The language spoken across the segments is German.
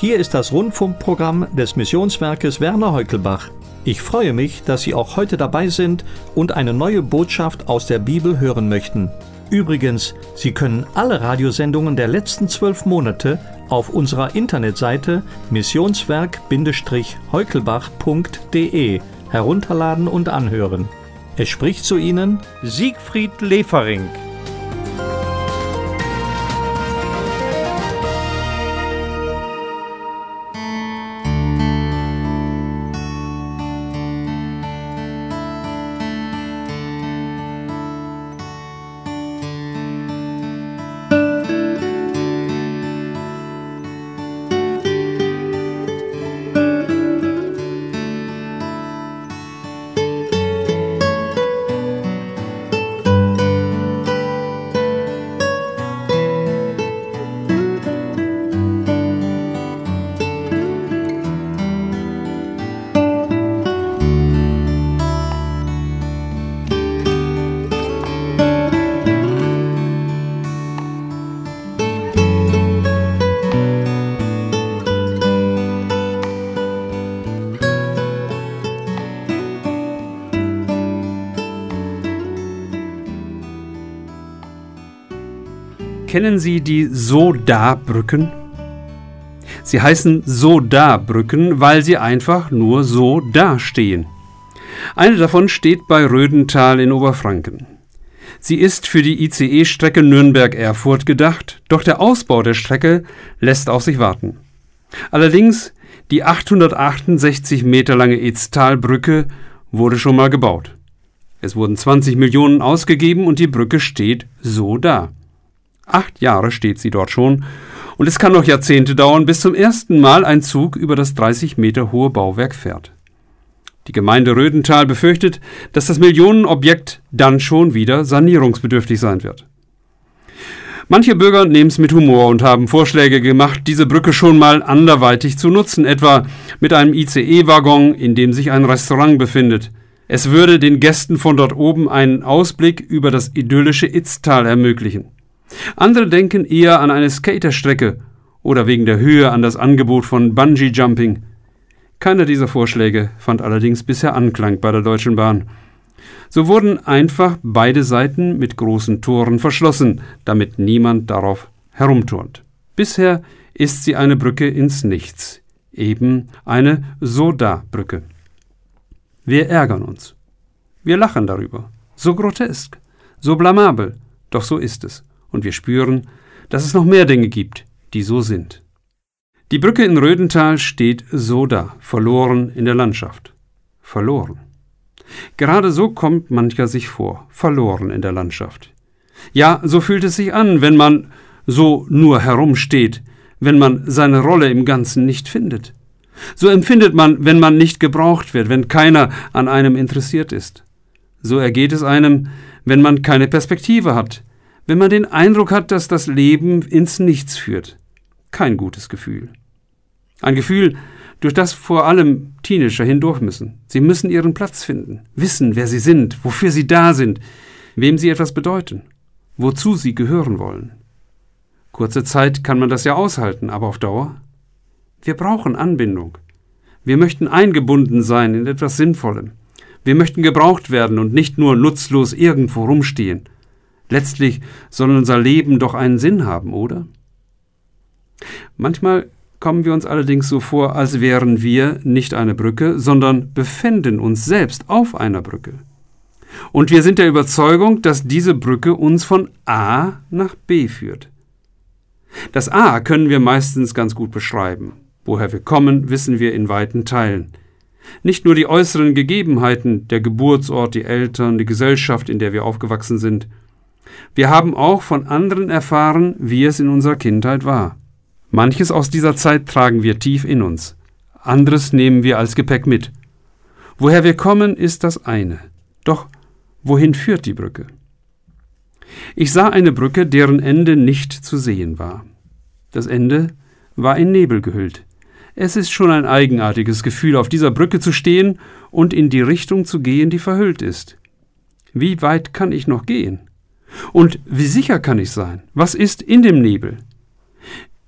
Hier ist das Rundfunkprogramm des Missionswerkes Werner Heukelbach. Ich freue mich, dass Sie auch heute dabei sind und eine neue Botschaft aus der Bibel hören möchten. Übrigens, Sie können alle Radiosendungen der letzten 12 Monate auf unserer Internetseite missionswerk-heukelbach.de herunterladen und anhören. Es spricht zu Ihnen Siegfried Lefering. Kennen Sie die So-Da-Brücken? Sie heißen So-Da-Brücken, weil sie einfach nur so dastehen. Eine davon steht bei Rödental in Oberfranken. Sie ist für die ICE-Strecke Nürnberg-Erfurt gedacht, doch der Ausbau der Strecke lässt auf sich warten. Allerdings, die 868 Meter lange Itztalbrücke wurde schon mal gebaut. Es wurden 20 Millionen ausgegeben und die Brücke steht so da. 8 Jahre steht sie dort schon und es kann noch Jahrzehnte dauern, bis zum ersten Mal ein Zug über das 30 Meter hohe Bauwerk fährt. Die Gemeinde Rödental befürchtet, dass das Millionenobjekt dann schon wieder sanierungsbedürftig sein wird. Manche Bürger nehmen es mit Humor und haben Vorschläge gemacht, diese Brücke schon mal anderweitig zu nutzen, etwa mit einem ICE-Waggon, in dem sich ein Restaurant befindet. Es würde den Gästen von dort oben einen Ausblick über das idyllische Itztal ermöglichen. Andere denken eher an eine Skaterstrecke oder wegen der Höhe an das Angebot von Bungee-Jumping. Keiner dieser Vorschläge fand allerdings bisher Anklang bei der Deutschen Bahn. So wurden einfach beide Seiten mit großen Toren verschlossen, damit niemand darauf herumturnt. Bisher ist sie eine Brücke ins Nichts, eben eine So-Da-Brücke. Wir ärgern uns. Wir lachen darüber. So grotesk, so blamabel, doch so ist es. Und wir spüren, dass es noch mehr Dinge gibt, die so sind. Die Brücke in Rödental steht so da, verloren in der Landschaft. Verloren. Gerade so kommt mancher sich vor, verloren in der Landschaft. Ja, so fühlt es sich an, wenn man so nur herumsteht, wenn man seine Rolle im Ganzen nicht findet. So empfindet man, wenn man nicht gebraucht wird, wenn keiner an einem interessiert ist. So ergeht es einem, wenn man keine Perspektive hat, wenn man den Eindruck hat, dass das Leben ins Nichts führt. Kein gutes Gefühl. Ein Gefühl, durch das vor allem Teenager hindurch müssen. Sie müssen ihren Platz finden, wissen, wer sie sind, wofür sie da sind, wem sie etwas bedeuten, wozu sie gehören wollen. Kurze Zeit kann man das ja aushalten, aber auf Dauer? Wir brauchen Anbindung. Wir möchten eingebunden sein in etwas Sinnvollem. Wir möchten gebraucht werden und nicht nur nutzlos irgendwo rumstehen. Letztlich soll unser Leben doch einen Sinn haben, oder? Manchmal kommen wir uns allerdings so vor, als wären wir nicht eine Brücke, sondern befänden uns selbst auf einer Brücke. Und wir sind der Überzeugung, dass diese Brücke uns von A nach B führt. Das A können wir meistens ganz gut beschreiben. Woher wir kommen, wissen wir in weiten Teilen. Nicht nur die äußeren Gegebenheiten, der Geburtsort, die Eltern, die Gesellschaft, in der wir aufgewachsen sind. Wir haben auch von anderen erfahren, wie es in unserer Kindheit war. Manches aus dieser Zeit tragen wir tief in uns. Anderes nehmen wir als Gepäck mit. Woher wir kommen, ist das eine. Doch wohin führt die Brücke? Ich sah eine Brücke, deren Ende nicht zu sehen war. Das Ende war in Nebel gehüllt. Es ist schon ein eigenartiges Gefühl, auf dieser Brücke zu stehen und in die Richtung zu gehen, die verhüllt ist. Wie weit kann ich noch gehen? Und wie sicher kann ich sein? Was ist in dem Nebel?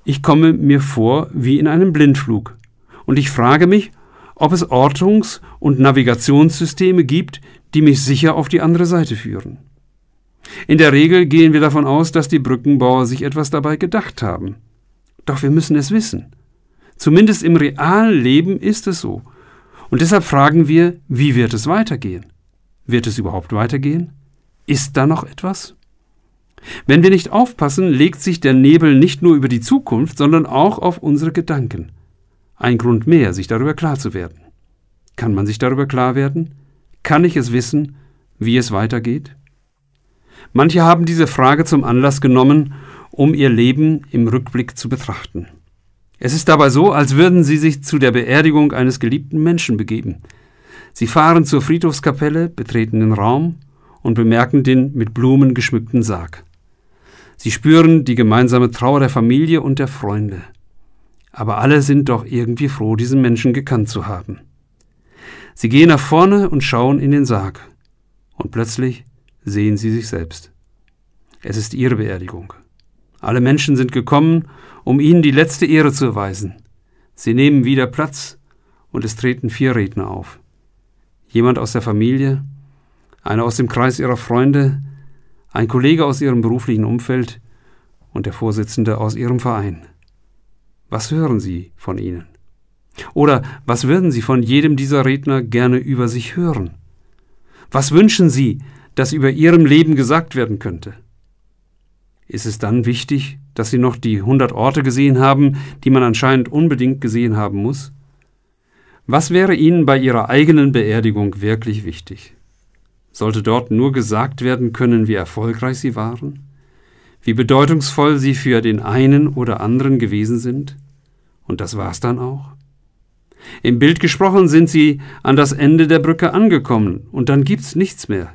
Ich komme mir vor wie in einem Blindflug. Und ich frage mich, ob es Ortungs- und Navigationssysteme gibt, die mich sicher auf die andere Seite führen. In der Regel gehen wir davon aus, dass die Brückenbauer sich etwas dabei gedacht haben. Doch wir müssen es wissen. Zumindest im realen Leben ist es so. Und deshalb fragen wir, wie wird es weitergehen? Wird es überhaupt weitergehen? Ist da noch etwas? Wenn wir nicht aufpassen, legt sich der Nebel nicht nur über die Zukunft, sondern auch auf unsere Gedanken. Ein Grund mehr, sich darüber klar zu werden. Kann man sich darüber klar werden? Kann ich es wissen, wie es weitergeht? Manche haben diese Frage zum Anlass genommen, um ihr Leben im Rückblick zu betrachten. Es ist dabei so, als würden sie sich zu der Beerdigung eines geliebten Menschen begeben. Sie fahren zur Friedhofskapelle, betreten den Raum und bemerken den mit Blumen geschmückten Sarg. Sie spüren die gemeinsame Trauer der Familie und der Freunde. Aber alle sind doch irgendwie froh, diesen Menschen gekannt zu haben. Sie gehen nach vorne und schauen in den Sarg. Und plötzlich sehen sie sich selbst. Es ist ihre Beerdigung. Alle Menschen sind gekommen, um ihnen die letzte Ehre zu erweisen. Sie nehmen wieder Platz und es treten 4 Redner auf. Jemand aus der Familie, einer aus dem Kreis ihrer Freunde, ein Kollege aus ihrem beruflichen Umfeld und der Vorsitzende aus ihrem Verein. Was hören Sie von ihnen? Oder was würden Sie von jedem dieser Redner gerne über sich hören? Was wünschen Sie, dass über Ihrem Leben gesagt werden könnte? Ist es dann wichtig, dass Sie noch die 100 Orte gesehen haben, die man anscheinend unbedingt gesehen haben muss? Was wäre Ihnen bei Ihrer eigenen Beerdigung wirklich wichtig? Sollte dort nur gesagt werden können, wie erfolgreich Sie waren? Wie bedeutungsvoll Sie für den einen oder anderen gewesen sind? Und das war's dann auch? Im Bild gesprochen sind Sie an das Ende der Brücke angekommen und dann gibt's nichts mehr.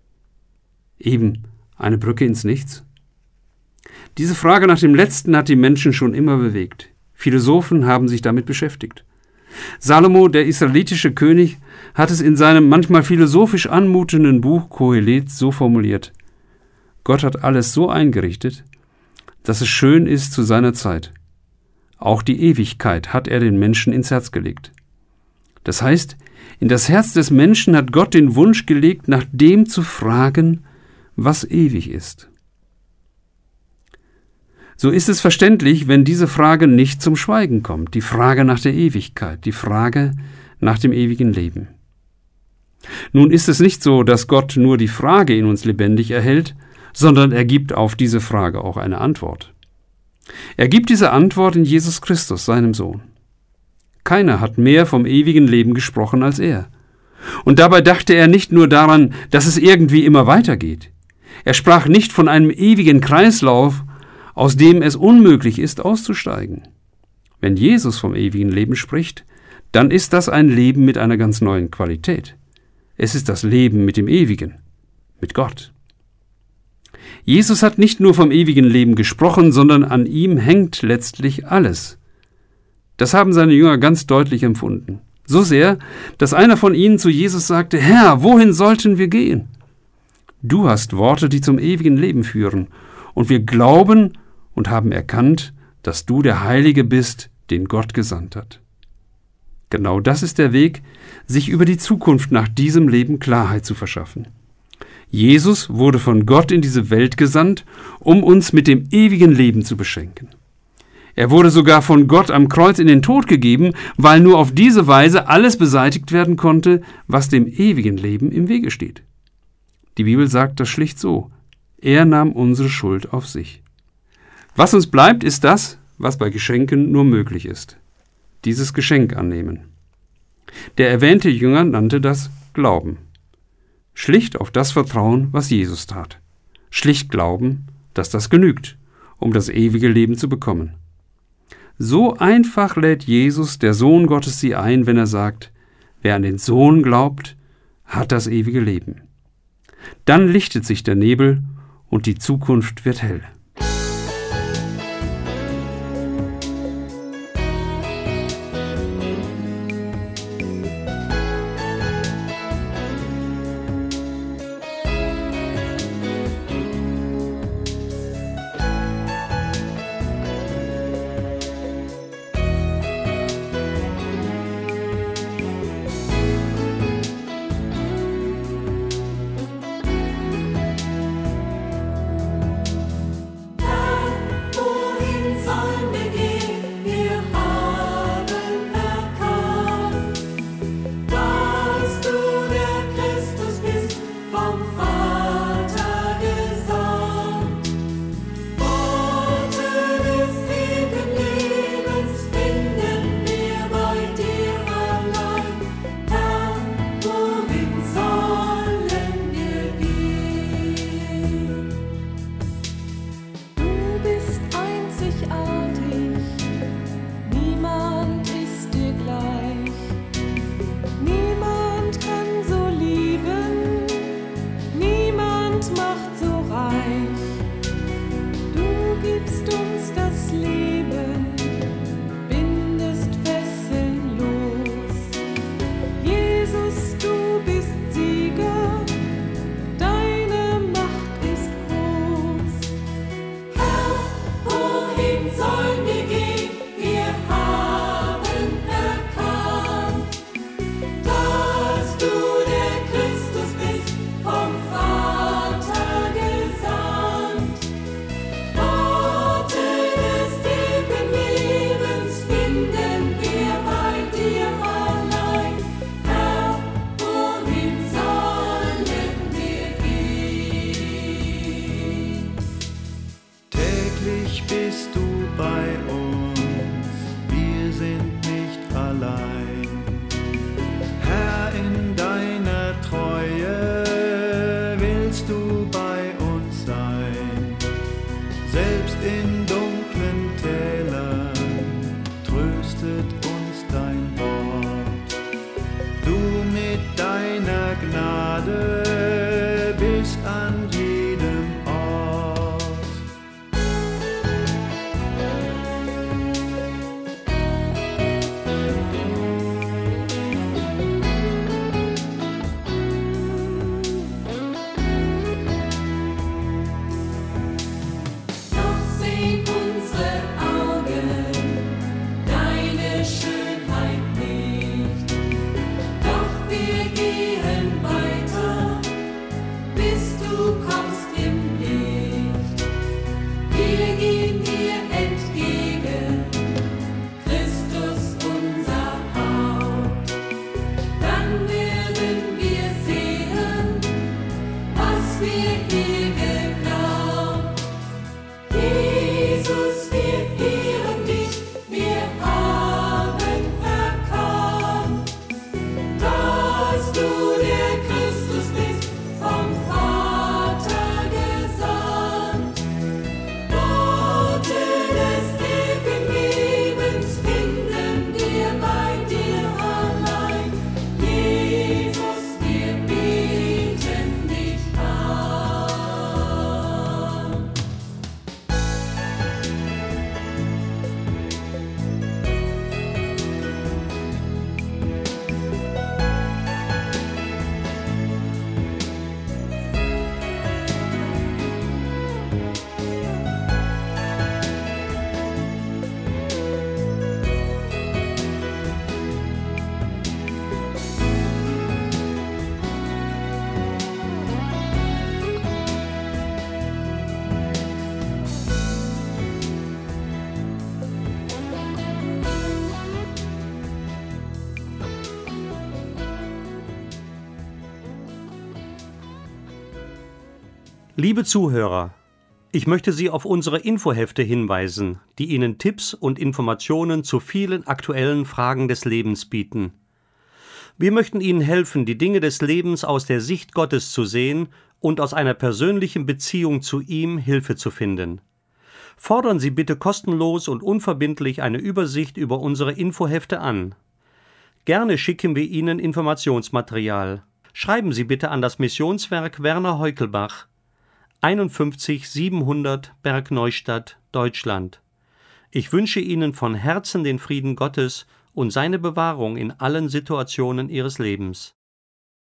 Eben eine Brücke ins Nichts? Diese Frage nach dem Letzten hat die Menschen schon immer bewegt. Philosophen haben sich damit beschäftigt. Salomo, der israelitische König, hat es in seinem manchmal philosophisch anmutenden Buch Kohelet so formuliert: Gott hat alles so eingerichtet, dass es schön ist zu seiner Zeit. Auch die Ewigkeit hat er den Menschen ins Herz gelegt. Das heißt, in das Herz des Menschen hat Gott den Wunsch gelegt, nach dem zu fragen, was ewig ist. So ist es verständlich, wenn diese Frage nicht zum Schweigen kommt, die Frage nach der Ewigkeit, die Frage nach dem ewigen Leben. Nun ist es nicht so, dass Gott nur die Frage in uns lebendig erhält, sondern er gibt auf diese Frage auch eine Antwort. Er gibt diese Antwort in Jesus Christus, seinem Sohn. Keiner hat mehr vom ewigen Leben gesprochen als er. Und dabei dachte er nicht nur daran, dass es irgendwie immer weitergeht. Er sprach nicht von einem ewigen Kreislauf, aus dem es unmöglich ist, auszusteigen. Wenn Jesus vom ewigen Leben spricht, dann ist das ein Leben mit einer ganz neuen Qualität. Es ist das Leben mit dem Ewigen, mit Gott. Jesus hat nicht nur vom ewigen Leben gesprochen, sondern an ihm hängt letztlich alles. Das haben seine Jünger ganz deutlich empfunden. So sehr, dass einer von ihnen zu Jesus sagte: Herr, wohin sollten wir gehen? Du hast Worte, die zum ewigen Leben führen, und wir glauben und haben erkannt, dass du der Heilige bist, den Gott gesandt hat. Genau das ist der Weg, sich über die Zukunft nach diesem Leben Klarheit zu verschaffen. Jesus wurde von Gott in diese Welt gesandt, um uns mit dem ewigen Leben zu beschenken. Er wurde sogar von Gott am Kreuz in den Tod gegeben, weil nur auf diese Weise alles beseitigt werden konnte, was dem ewigen Leben im Wege steht. Die Bibel sagt das schlicht so: Er nahm unsere Schuld auf sich. Was uns bleibt, ist das, was bei Geschenken nur möglich ist: dieses Geschenk annehmen. Der erwähnte Jünger nannte das Glauben. Schlicht auf das Vertrauen, was Jesus tat. Schlicht glauben, dass das genügt, um das ewige Leben zu bekommen. So einfach lädt Jesus, der Sohn Gottes, sie ein, wenn er sagt: Wer an den Sohn glaubt, hat das ewige Leben. Dann lichtet sich der Nebel und die Zukunft wird hell. mit deiner Gnade bis an jedem Ort. Doch sehen unsere Augen deine Schönheit nicht. Doch wir gehen weiter, bis du kommst im Licht. Wir gehen dir entgegen, Christus unser Haupt. Dann werden wir sehen, was wir hier geglaubt. Jesus, wir ehren dich, wir haben erkannt, dass du der Christus bist, vom Vater gesandt. Worte des ewigen Lebens finden wir bei dir allein. Jesus, wir beten dich an. Liebe Zuhörer, ich möchte Sie auf unsere Infohefte hinweisen, die Ihnen Tipps und Informationen zu vielen aktuellen Fragen des Lebens bieten. Wir möchten Ihnen helfen, die Dinge des Lebens aus der Sicht Gottes zu sehen und aus einer persönlichen Beziehung zu ihm Hilfe zu finden. Fordern Sie bitte kostenlos und unverbindlich eine Übersicht über unsere Infohefte an. Gerne schicken wir Ihnen Informationsmaterial. Schreiben Sie bitte an das Missionswerk Werner Heukelbach, 51 700 Bergneustadt, Deutschland. Ich wünsche Ihnen von Herzen den Frieden Gottes und seine Bewahrung in allen Situationen Ihres Lebens.